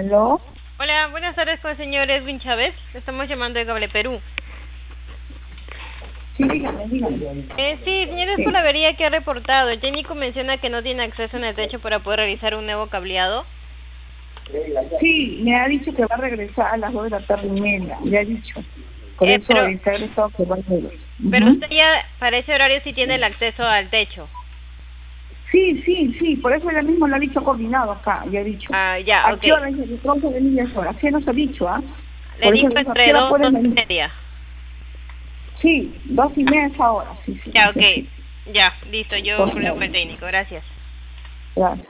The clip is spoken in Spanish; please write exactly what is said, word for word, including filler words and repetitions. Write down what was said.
¿Aló? Hola, buenas tardes con el señor Edwin Chávez. Estamos llamando de Cable Perú. Sí, dígame, dígame. Eh, sí, señor, es Sí. por la avería que ha reportado. El técnico menciona que no tiene acceso en el techo para poder realizar un nuevo cableado. Sí, me ha dicho que va a regresar a las dos de la tarde y media, me ha dicho. Por Eh, eso pero, está regresado que va a regresar. pero Ujú. usted ya para ese horario sí tiene el acceso al techo. Sí, sí, sí, por eso ella mismo lo ha dicho coordinado acá, ya ha dicho. Ah, ya, ¿A ok. qué hora dice que pronto venir a esa hora? ¿Qué nos ha dicho, ah? Le Por eso dijo le dijo, ¿a qué entre hora dos, pueden dos y venir? media. Sí, dos y media esa hora, sí, sí, Ya, así, ok. Ya, listo. Yo por pruebo con favor. el técnico. Gracias. Gracias.